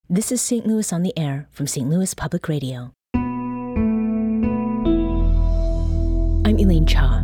This is St. Louis on the Air from St. Louis Public Radio. I'm Elaine Cha.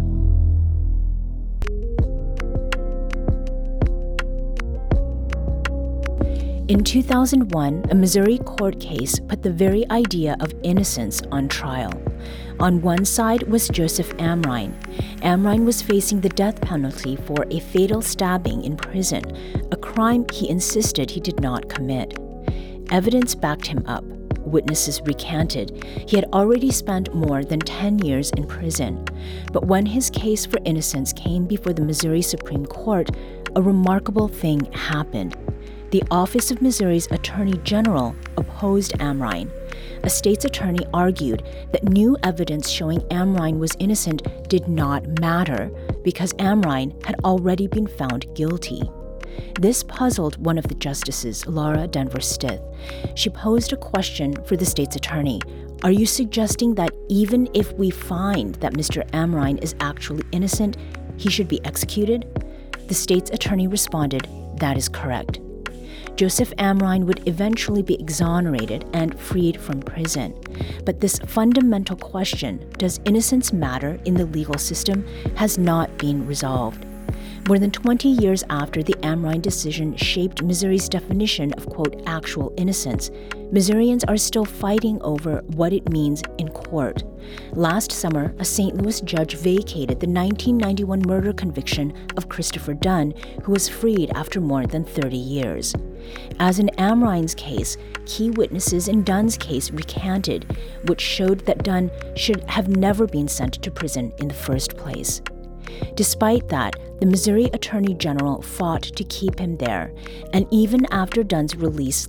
In 2001, a Missouri court case put the very idea of innocence on trial. On one side was Joseph Amrine. Amrine was facing the death penalty for a fatal stabbing in prison, a crime he insisted he did not commit. Evidence backed him up. Witnesses recanted he had already spent more than 10 years in prison. But when his case for innocence came before the Missouri Supreme Court, a remarkable thing happened. The Office of Missouri's Attorney General opposed Amrine. A state's attorney argued that new evidence showing Amrine was innocent did not matter because Amrine had already been found guilty. This puzzled one of the justices, Laura Denver Stith. She posed a question for the state's attorney. Are you suggesting that even if we find that Mr. Amrine is actually innocent, he should be executed? The state's attorney responded, that is correct. Joseph Amrine would eventually be exonerated and freed from prison. But this fundamental question, does innocence matter in the legal system, has not been resolved. More than 20 years after the Amrine decision shaped Missouri's definition of, quote, actual innocence, Missourians are still fighting over what it means in court. Last summer, a St. Louis judge vacated the 1991 murder conviction of Christopher Dunn, who was freed after more than 30 years. As in Amrine's case, key witnesses in Dunn's case recanted, which showed that Dunn should have never been sent to prison in the first place. Despite that, the Missouri Attorney General fought to keep him there, and even after Dunn's release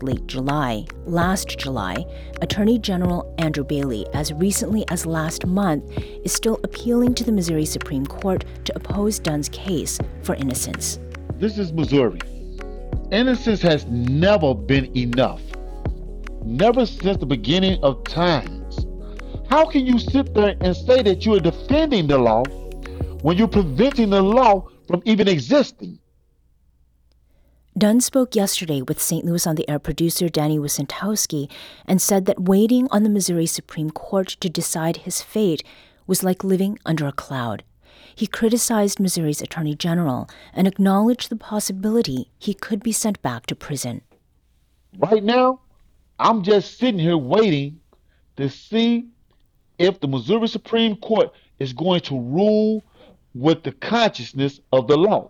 last July, Attorney General Andrew Bailey, as recently as last month, is still appealing to the Missouri Supreme Court to oppose Dunn's case for innocence. This is Missouri. Innocence has never been enough. Never since the beginning of times. How can you sit there and say that you are defending the law when you're preventing the law from even existing? Dunn spoke yesterday with St. Louis on the Air producer Danny Wicentowski and said that waiting on the Missouri Supreme Court to decide his fate was like living under a cloud. He criticized Missouri's Attorney General and acknowledged the possibility he could be sent back to prison. Right now, I'm just sitting here waiting to see if the Missouri Supreme Court is going to rule with the consciousness of the law.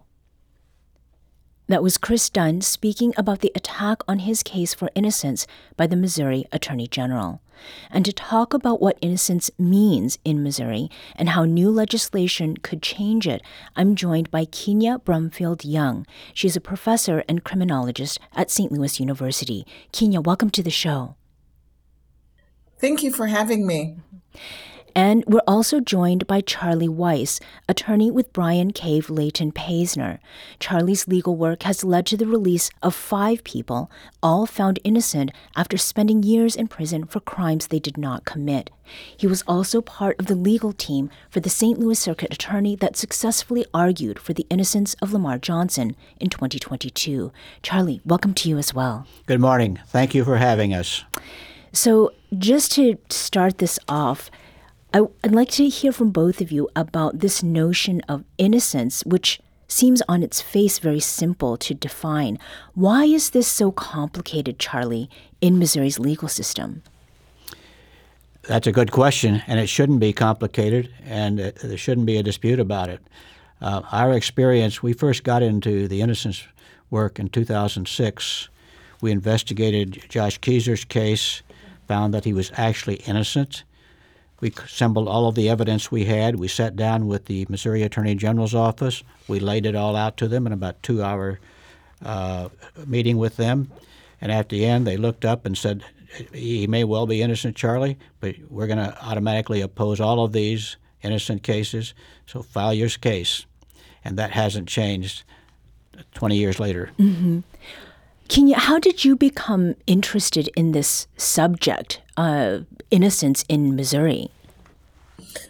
That was Chris Dunn speaking about the attack on his case for innocence by the Missouri Attorney General. And to talk about what innocence means in Missouri and how new legislation could change it, I'm joined by Kenya Brumfield Young. She's a professor and criminologist at St. Louis University. Kenya, welcome to the show. Thank you for having me. And we're also joined by Charlie Weiss, attorney with Bryan Cave Leighton Paisner. Charlie's legal work has led to the release of 5 people, all found innocent after spending years in prison for crimes they did not commit. He was also part of the legal team for the St. Louis Circuit Attorney that successfully argued for the innocence of Lamar Johnson in 2022. Charlie, welcome to you as well. Good morning. Thank you for having us. So just to start this off, I'd like to hear from both of you about this notion of innocence, which seems on its face very simple to define. Why is this so complicated, Charlie, in Missouri's legal system? That's a good question, and it shouldn't be complicated, and there shouldn't be a dispute about it. Our experience, we first got into the innocence work in 2006. We investigated Josh Keezer's case, found that he was actually innocent. We assembled all of the evidence we had. We sat down with the Missouri Attorney General's office. We laid it all out to them in about a 2-hour meeting with them. And at the end, they looked up and said, he may well be innocent, Charlie, but we're going to automatically oppose all of these innocent cases, so file your case. And that hasn't changed 20 years later. Mm-hmm. Kenya, how did you become interested in this subject, innocence in Missouri?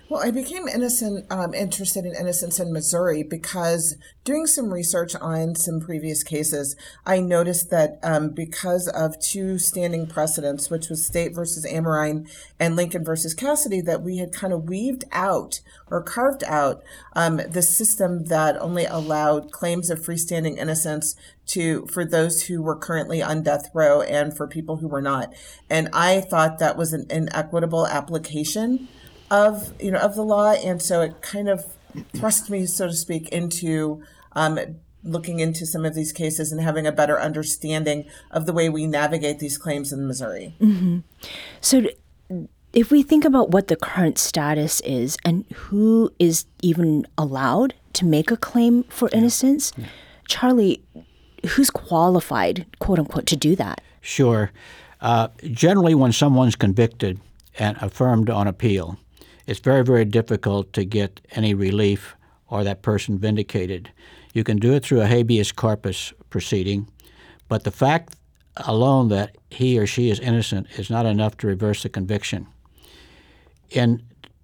Well, I became interested in innocence in Missouri because doing some research on some previous cases, I noticed that because of two standing precedents, which was State versus Amrine and Lincoln versus Cassidy, that we had kind of weaved out or carved out the system that only allowed claims of freestanding innocence for those who were currently on death row and for people who were not. And I thought that was an inequitable application of the law, and so it kind of thrust me, so to speak, into looking into some of these cases and having a better understanding of the way we navigate these claims in Missouri. Mm-hmm. So if we think about what the current status is and who is even allowed to make a claim for innocence, Charlie, who's qualified, quote unquote, to do that? Sure. Generally, when someone's convicted and affirmed on appeal, it's very, very difficult to get any relief or that person vindicated. You can do it through a habeas corpus proceeding, but the fact alone that he or she is innocent is not enough to reverse the conviction. In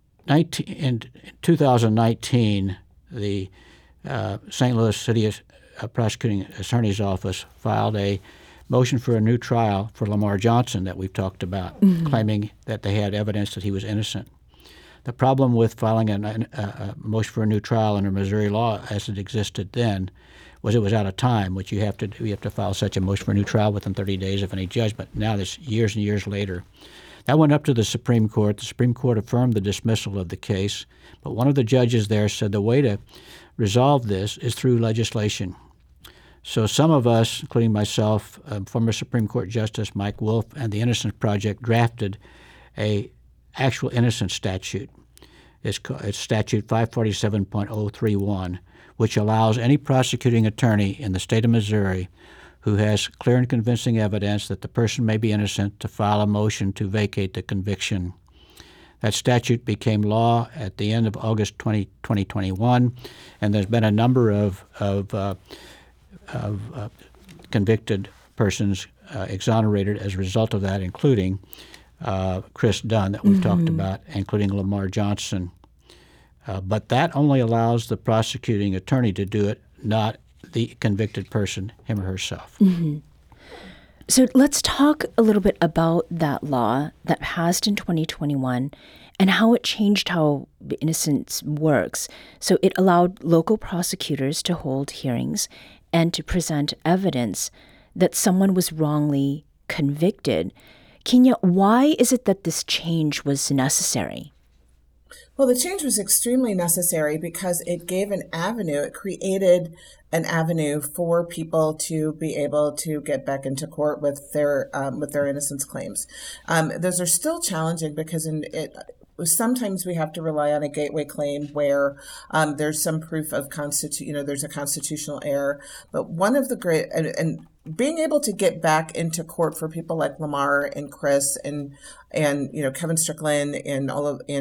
2019, the St. Louis City Prosecuting Attorney's Office filed a motion for a new trial for Lamar Johnson that we've talked about, claiming that they had evidence that he was innocent. The problem with filing a motion for a new trial under Missouri law as it existed then was it was out of time, which you have to file such a motion for a new trial within 30 days of any judgment. Now this years and years later. That went up to the Supreme Court. The Supreme Court affirmed the dismissal of the case, but one of the judges there said the way to resolve this is through legislation. So some of us, including myself, former Supreme Court Justice Mike Wolf, and the Innocence Project drafted a actual innocence statute. It's statute 547.031, which allows any prosecuting attorney in the state of Missouri who has clear and convincing evidence that the person may be innocent to file a motion to vacate the conviction. That statute became law at the end of August 2021, and there's been a number of convicted persons exonerated as a result of that, including Chris Dunn that we've talked about, including Lamar Johnson. But that only allows the prosecuting attorney to do it, not the convicted person, him or herself. So let's talk a little bit about that law that passed in 2021 and how it changed how innocence works. So it allowed local prosecutors to hold hearings and to present evidence that someone was wrongly convicted. Kenya, why is it that this change was necessary? Well, the change was extremely necessary because it gave an avenue. It created an avenue for people to be able to get back into court with their innocence claims. Those are still challenging because sometimes we have to rely on a gateway claim where there's some proof of there's a constitutional error. But one of the great and being able to get back into court for people like Lamar and Chris and Kevin Strickland and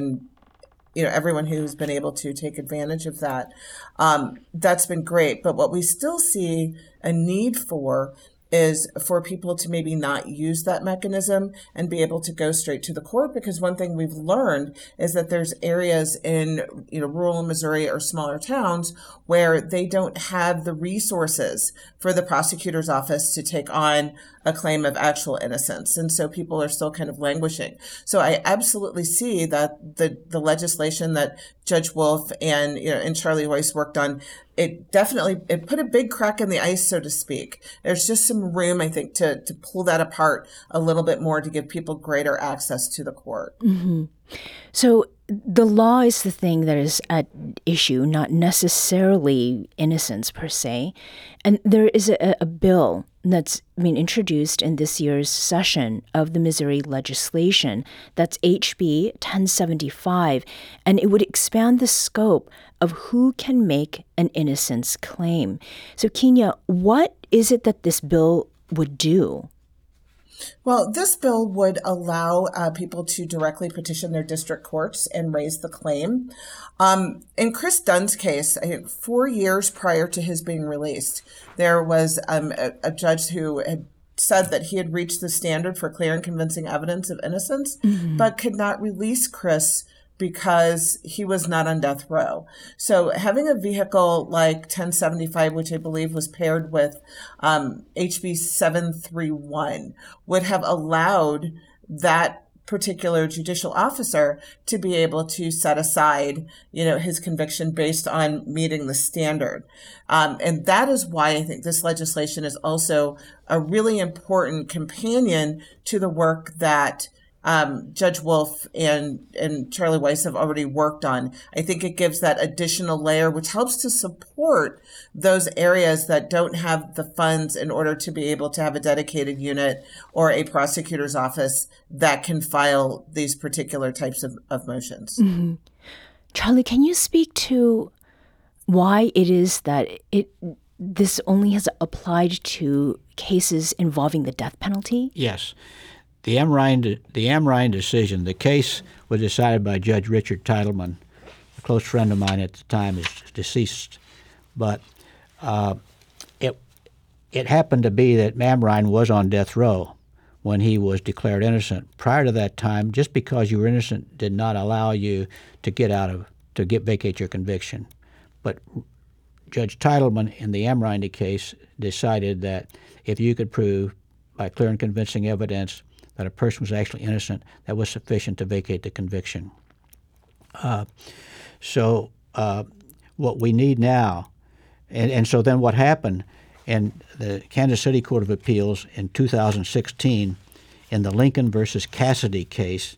everyone who's been able to take advantage of that, that's been great. But what we still see a need for is for people to maybe not use that mechanism and be able to go straight to the court, because one thing we've learned is that there's areas in rural Missouri or smaller towns where they don't have the resources for the prosecutor's office to take on a claim of actual innocence. And so people are still kind of languishing. So I absolutely see that the legislation that Judge Wolf and Charlie Royce worked on, it put a big crack in the ice, so to speak. There's just some room, I think, to pull that apart a little bit more to give people greater access to the court. Mm-hmm. So the law is the thing that is at issue, not necessarily innocence per se. And there is a bill that's been introduced in this year's session of the Missouri legislation. That's HB 1075, and it would expand the scope of who can make an innocence claim. So, Kenya, what is it that this bill would do? Well, this bill would allow people to directly petition their district courts and raise the claim. In Chris Dunn's case, I think 4 years prior to his being released, there was a judge who had said that he had reached the standard for clear and convincing evidence of innocence, but could not release Chris because he was not on death row. So having a vehicle like 1075, which I believe was paired with HB 731, would have allowed that particular judicial officer to be able to set aside, his conviction based on meeting the standard. And that is why I think this legislation is also a really important companion to the work that Judge Wolf and Charlie Weiss have already worked on. I think it gives that additional layer, which helps to support those areas that don't have the funds in order to be able to have a dedicated unit or a prosecutor's office that can file these particular types of motions. Mm-hmm. Charlie, can you speak to why it is that this only has applied to cases involving the death penalty? Yes. The Amrine decision, the case was decided by Judge Richard Titleman. A close friend of mine at the time is deceased. But it happened to be that Amrine was on death row when he was declared innocent. Prior to that time, just because you were innocent did not allow you to vacate your conviction. But Judge Titleman in the Amrine case decided that if you could prove by clear and convincing evidence that a person was actually innocent, that was sufficient to vacate the conviction. So what we need now, and so then what happened in the Kansas City Court of Appeals in 2016 in the Lincoln versus Cassidy case,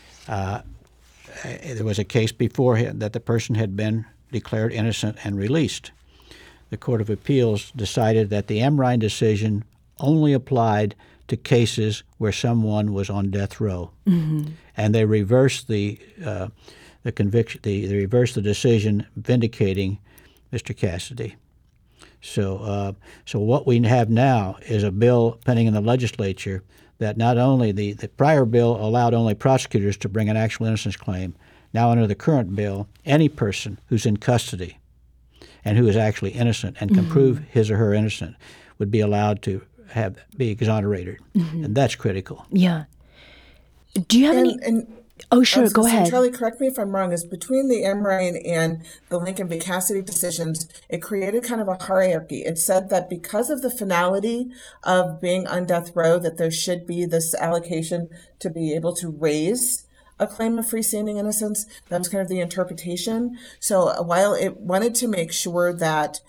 there was a case beforehand that the person had been declared innocent and released. The Court of Appeals decided that the Amrine decision only applied to cases where someone was on death row, and they reversed the conviction. They reversed the decision, vindicating Mr. Cassidy. So what we have now is a bill pending in the legislature that not only the prior bill allowed only prosecutors to bring an actual innocence claim. Now under the current bill, any person who's in custody and who is actually innocent and can prove his or her innocent would be allowed to be exonerated, and that's critical. Yeah. Do you have any? Oh, sure. Go ahead. Charlie, correct me if I'm wrong. Is between the Amrine and the Lincoln v. Cassidy decisions, it created kind of a hierarchy. It said that because of the finality of being on death row, that there should be this allocation to be able to raise a claim of freestanding innocence. That was kind of the interpretation. So while it wanted to make sure that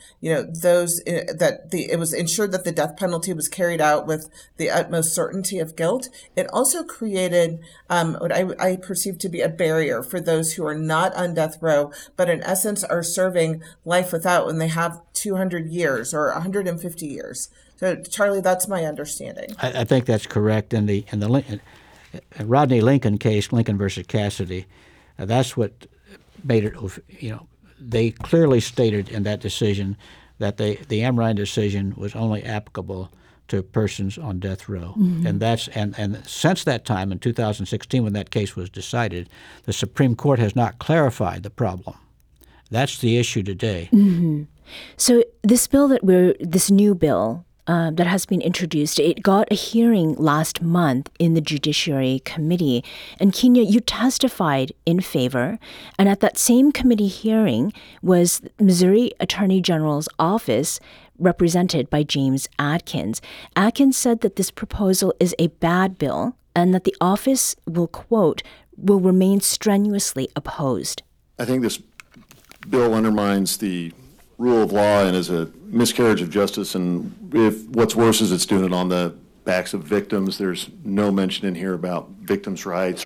it was ensured that the death penalty was carried out with the utmost certainty of guilt, it also created what I perceive to be a barrier for those who are not on death row, but in essence are serving life without when they have 200 years or 150 years. So Charlie, that's my understanding. I think that's correct. In the Rodney Lincoln case, Lincoln versus Cassidy, that's what made it, they clearly stated in that decision that the Amrine decision was only applicable to persons on death row. And since that time, in 2016, when that case was decided, the Supreme Court has not clarified the problem. That's the issue today. So this new bill that has been introduced, it got a hearing last month in the Judiciary Committee. And Kenya, you testified in favor. And at that same committee hearing was Missouri Attorney General's office, represented by James Atkins. Atkins said that this proposal is a bad bill and that the office will, quote, will remain strenuously opposed. I think this bill undermines the rule of law and is a miscarriage of justice, and if what's worse is it's doing it on the backs of victims. There's no mention in here about victims' rights.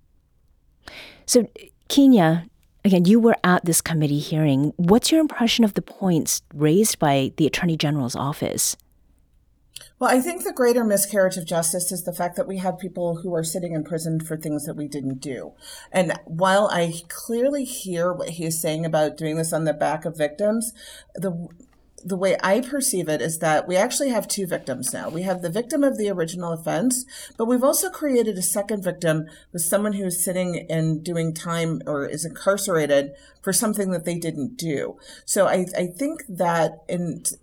So, Kenya, again, you were at this committee hearing. What's your impression of the points raised by the Attorney General's office? Well, I think the greater miscarriage of justice is the fact that we have people who are sitting in prison for things that we didn't do. And while I clearly hear what he is saying about doing this on the back of victims, the way I perceive it is that we actually have two victims now. We have the victim of the original offense, but we've also created a second victim with someone who is sitting and doing time or is incarcerated for something that they didn't do. So I think that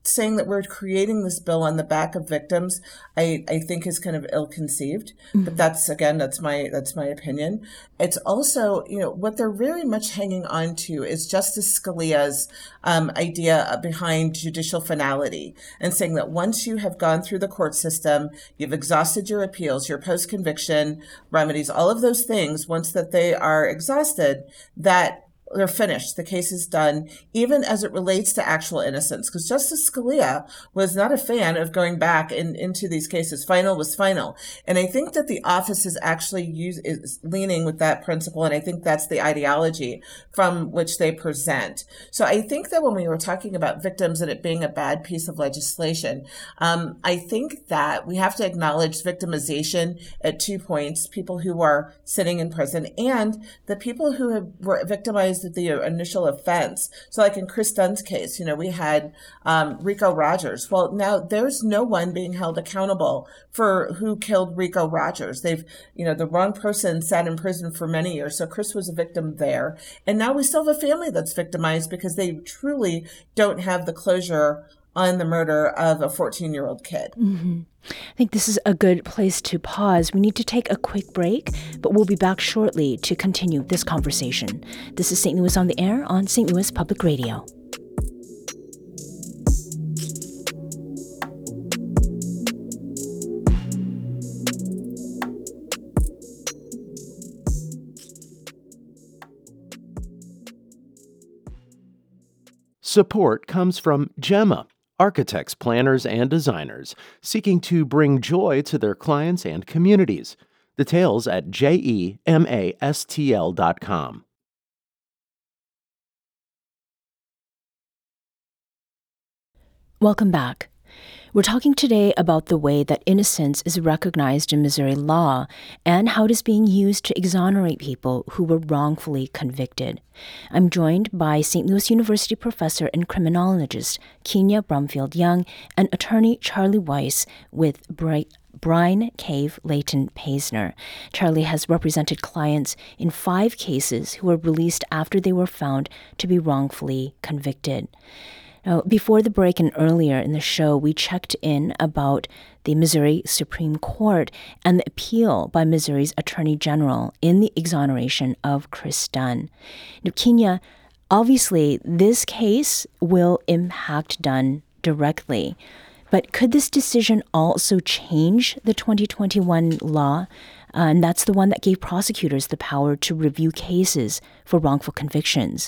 saying that we're creating this bill on the back of victims, I think is kind of ill-conceived. But that's my opinion. It's also, what they're very much hanging on to is Justice Scalia's idea behind judicial finality, and saying that once you have gone through the court system, you've exhausted your appeals, your post-conviction remedies, all of those things, once that they are exhausted, that they're finished. The case is done, even as it relates to actual innocence. Because Justice Scalia was not a fan of going back into these cases. Final was final. And I think that the office is actually is leaning with that principle. And I think that's the ideology from which they present. So I think that when we were talking about victims and it being a bad piece of legislation, I think that we have to acknowledge victimization at 2 points: people who are sitting in prison and the people who were victimized at the initial offense. So like in Chris Dunn's case, we had Rico Rogers. Well, now there's no one being held accountable for who killed Rico Rogers. The wrong person sat in prison for many years. So Chris was a victim there. And now we still have a family that's victimized because they truly don't have the closure on the murder of a 14-year-old kid. Mm-hmm. I think this is a good place to pause. We need to take a quick break, but we'll be back shortly to continue this conversation. This is St. Louis on the Air on St. Louis Public Radio. Support comes from Gemma, architects, planners, and designers seeking to bring joy to their clients and communities. Details at gemastl.com. Welcome back. We're talking today about the way that innocence is recognized in Missouri law and how it is being used to exonerate people who were wrongfully convicted. I'm joined by St. Louis University professor and criminologist Kenya Brumfield Young and attorney Charlie Weiss with Brine Cave Layton Paisner. Charlie has represented clients in 5 cases who were released after they were found to be wrongfully convicted. Now, before the break and earlier in the show, we checked in about the Missouri Supreme Court and the appeal by Missouri's Attorney General in the exoneration of Chris Dunn. Now, Kenya, obviously, this case will impact Dunn directly, but could this decision also change the 2021 law? And that's the one that gave prosecutors the power to review cases for wrongful convictions.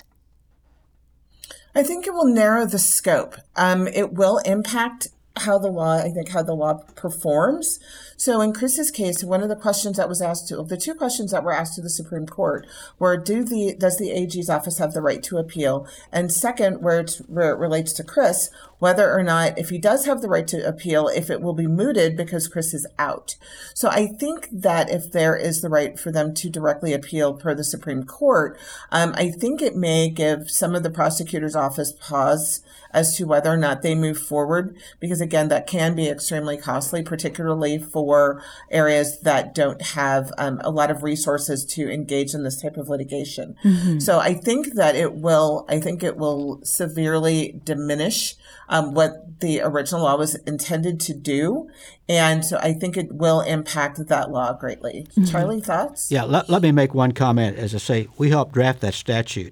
I think it will narrow the scope. It will impact how the law performs. So in Chris's case, one of the questions that was asked to, the 2 questions that were asked to the Supreme Court were, does the AG's office have the right to appeal? And second, where it relates to Chris, whether or not, if he does have the right to appeal, if it will be mooted because Chris is out. So I think that if there is the right for them to directly appeal per the Supreme Court, I think it may give some of the prosecutor's office pause as to whether or not they move forward, because again, that can be extremely costly, particularly for areas that don't have a lot of resources to engage in this type of litigation. Mm-hmm. So I think that it will severely diminish what the original law was intended to do. And so I think it will impact that law greatly. Mm-hmm. Charlie, thoughts? Yeah, let me make one comment. As I say, we helped draft that statute.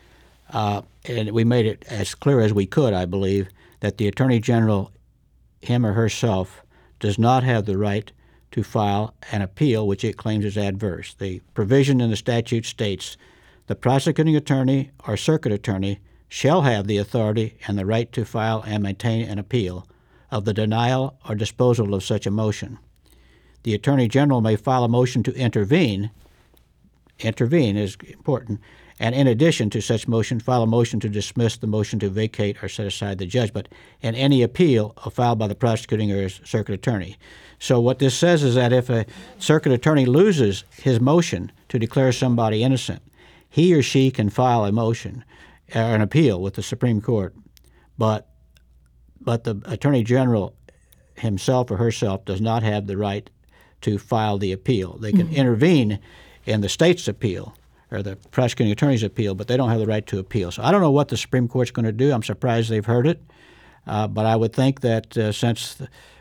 And we made it as clear as we could, I believe, that the Attorney General, him or herself, does not have the right to file an appeal which it claims is adverse. The provision in the statute states, the prosecuting attorney or circuit attorney shall have the authority and the right to file and maintain an appeal of the denial or disposal of such a motion. The Attorney General may file a motion to intervene. Intervene is important. And in addition to such motion, file a motion to dismiss the motion to vacate or set aside the judgment, and any appeal filed by the prosecuting or circuit attorney. So what this says is that if a circuit attorney loses his motion to declare somebody innocent, he or she can file a motion or an appeal with the Supreme Court, but the Attorney General himself or herself does not have the right to file the appeal. They can intervene in the state's appeal or the prosecuting attorney's appeal, but they don't have the right to appeal. So I don't know what the Supreme Court's going to do. I'm surprised they've heard it. But I would think that since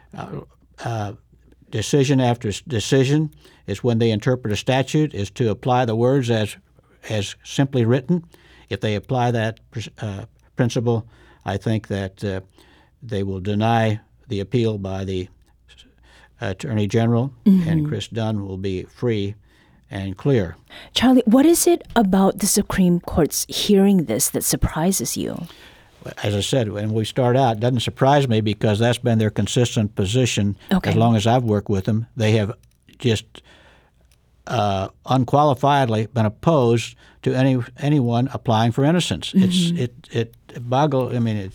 decision after decision is when they interpret a statute is to apply the words as simply written. If they apply that principle, I think that they will deny the appeal by the Attorney General, and Chris Dunn will be free and clear. Charlie, what is it about the Supreme Court's hearing this that surprises you? As I said, when we start out, it doesn't surprise me because that's been their consistent position as long as I've worked with them. They have just unqualifiedly been opposed to anyone applying for innocence. It boggles. I mean,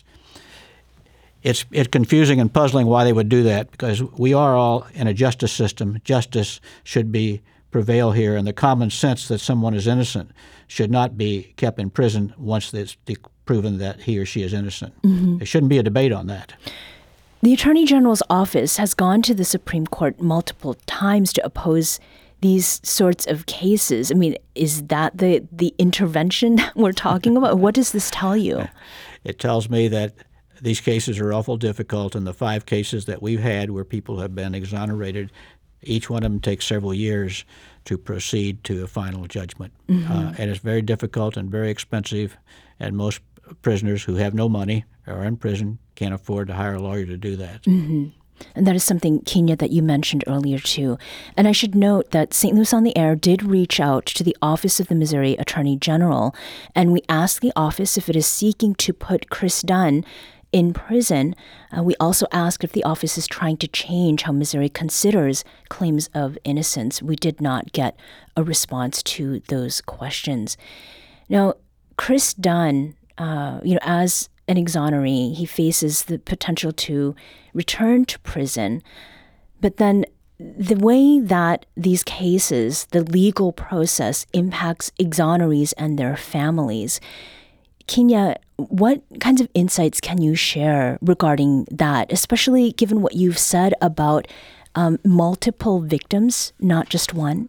it's confusing and puzzling why they would do that, because we are all in a justice system. Justice should prevail here, and the common sense that someone is innocent should not be kept in prison once it's proven that he or she is innocent. There shouldn't be a debate on that. The Attorney General's office has gone to the Supreme Court multiple times to oppose these sorts of cases. I mean, is that the intervention that we're talking about? What does this tell you? It tells me that these cases are awful difficult, and the 5 cases that we've had where people have been exonerated, each one of them takes several years to proceed to a final judgment. And it's very difficult and very expensive, and most prisoners who have no money or are in prison can't afford to hire a lawyer to do that. And that is something, Kenya, that you mentioned earlier, too. And I should note that St. Louis on the Air did reach out to the Office of the Missouri Attorney General, and we asked the office if it is seeking to put Chris Dunn in prison. We also asked if the office is trying to change how Missouri considers claims of innocence. We did not get a response to those questions. Now, Chris Dunn, as an exoneree, he faces the potential to return to prison. But then the way that these cases, the legal process, impacts exonerees and their families, Kenya, what kinds of insights can you share regarding that, especially given what you've said about multiple victims, not just one?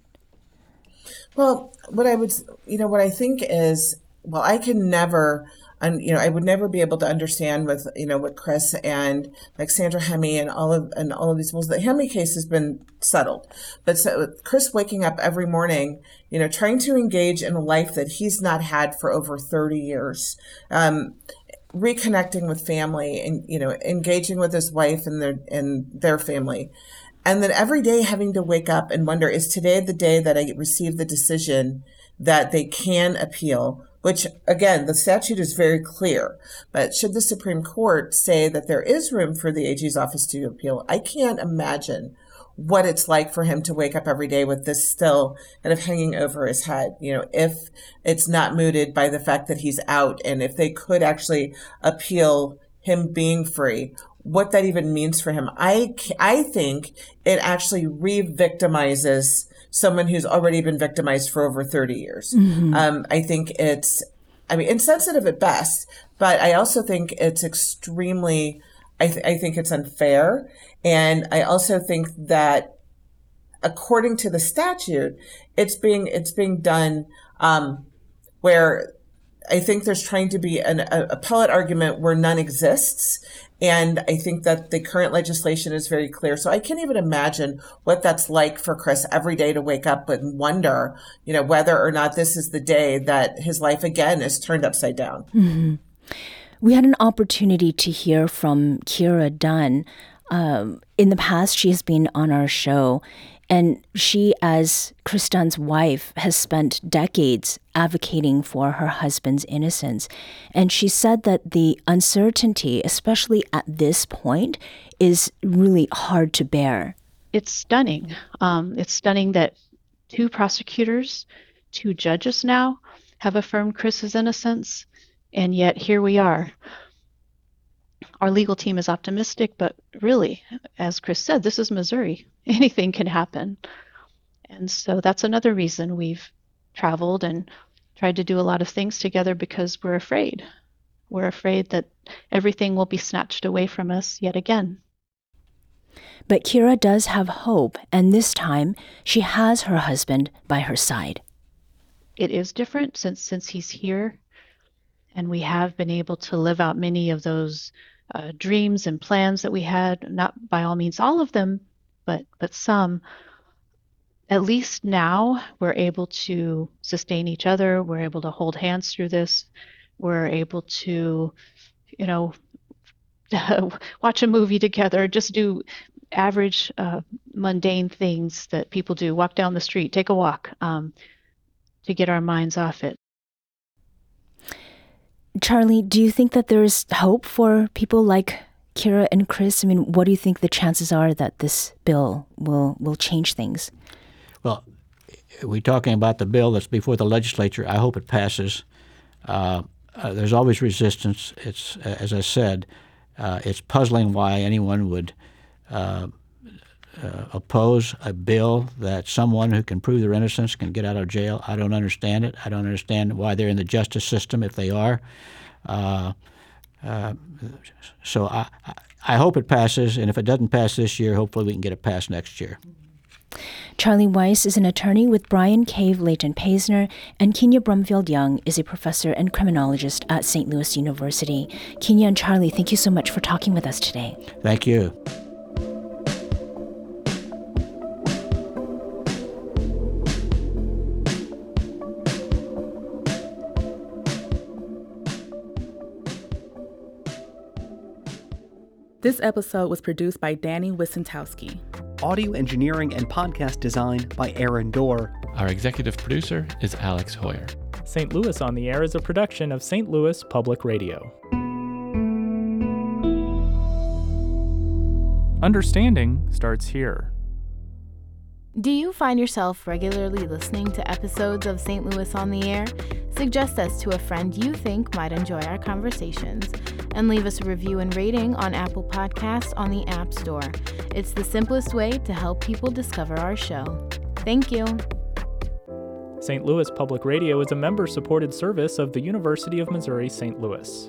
Well, what I think is, I can never, I would never be able to understand with, what Chris and like Sandra Hemme and all of these. Well, the Hemme case has been settled, but Chris waking up every morning, trying to engage in a life that he's not had for over 30 years, reconnecting with family and, engaging with his wife and their family. And then every day having to wake up and wonder, is today the day that I receive the decision that they can appeal? Which, again, the statute is very clear. But should the Supreme Court say that there is room for the AG's office to appeal, I can't imagine what it's like for him to wake up every day with this still kind of hanging over his head. If it's not mooted by the fact that he's out, and if they could actually appeal him being free, what that even means for him. I think it actually re-victimizes someone who's already been victimized for over 30 years. I think it's insensitive at best, but I also think it's extremely, I think it's unfair. And I also think that according to the statute, it's being done where I think there's trying to be an appellate argument where none exists. And I think that the current legislation is very clear. So I can't even imagine what that's like for Chris every day to wake up and wonder, whether or not this is the day that his life again is turned upside down. We had an opportunity to hear from Kira Dunn. In the past, she has been on our show, and she, as Chris Dunn's wife, has spent decades advocating for her husband's innocence. And she said that the uncertainty, especially at this point, is really hard to bear. It's stunning. It's stunning that 2 prosecutors, 2 judges now have affirmed Chris's innocence, and yet here we are. Our legal team is optimistic, but really, as Chris said, this is Missouri. Anything can happen. And so that's another reason we've traveled and tried to do a lot of things together, because we're afraid. We're afraid that everything will be snatched away from us yet again. But Kira does have hope, and this time she has her husband by her side. It is different since he's here, and we have been able to live out many of those dreams and plans that we had, not by all means all of them, but some, at least now we're able to sustain each other. We're able to hold hands through this. We're able to, watch a movie together, just do average, mundane things that people do. Walk down the street, take a walk, to get our minds off it. Charlie, do you think that there's hope for people like Kira and Chris? I mean, what do you think the chances are that this bill will change things? Well, we're talking about the bill that's before the legislature. I hope it passes. There's always resistance. It's, as I said, it's puzzling why anyone would oppose a bill that someone who can prove their innocence can get out of jail. I don't understand it. I don't understand why they're in the justice system if they are. So I hope it passes, and if it doesn't pass this year, hopefully we can get it passed next year. Charlie Weiss is an attorney with Bryan Cave Leighton Paisner, and Kenya Brumfield Young is a professor and criminologist at St. Louis University. Kenya and Charlie, thank you so much for talking with us today. Thank you. This episode was produced by Danny Wissentowski. Audio engineering and podcast design by Aaron Dorr. Our executive producer is Alex Hoyer. St. Louis on the Air is a production of St. Louis Public Radio. Understanding starts here. Do you find yourself regularly listening to episodes of St. Louis on the Air? Suggest us to a friend you think might enjoy our conversations, and leave us a review and rating on Apple Podcasts on the App Store. It's the simplest way to help people discover our show. Thank you. St. Louis Public Radio is a member-supported service of the University of Missouri St. Louis.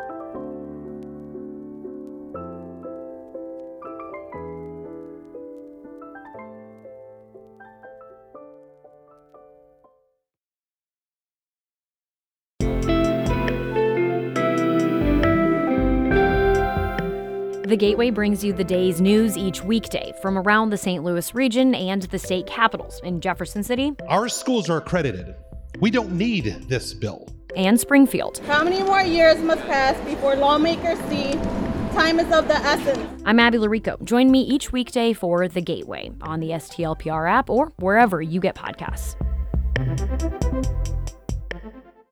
The Gateway brings you the day's news each weekday from around the St. Louis region and the state capitals in Jefferson City. Our schools are accredited. We don't need this bill. And Springfield. How many more years must pass before lawmakers see time is of the essence? I'm Abby Larico. Join me each weekday for The Gateway on the STLPR app or wherever you get podcasts.